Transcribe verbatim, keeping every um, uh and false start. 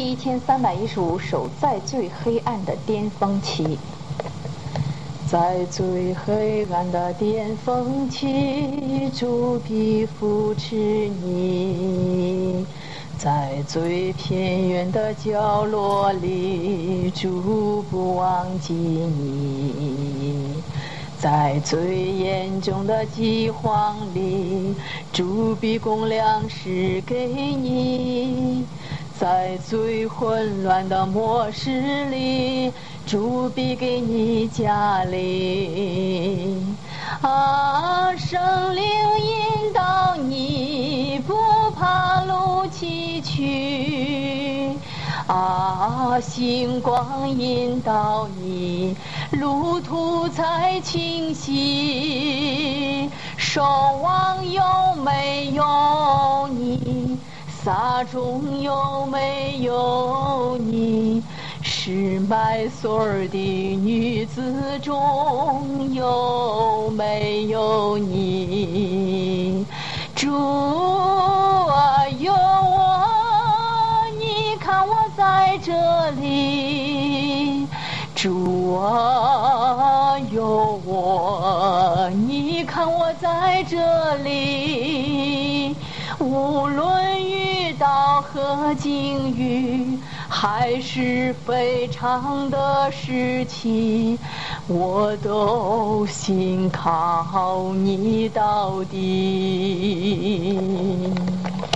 第一千三百一十五首，在最黑暗的巅峰期。在最黑暗的巅峰期，主必扶持你；在最偏远的角落里，主不忘记你；在最严重的饥荒里，主必供粮食给你；在最混乱的末世里，主必给你加力。啊，圣灵引导你，不怕路崎岖；啊，星光引导你，路途才清晰。守望有没有你？撒种有没有你？失麦索尔的女子中有没有你？主啊，有我，你看我在这里。主啊，有我，你看我在这里。无论遇到何境遇，还是非常的时期，我都信靠你到底。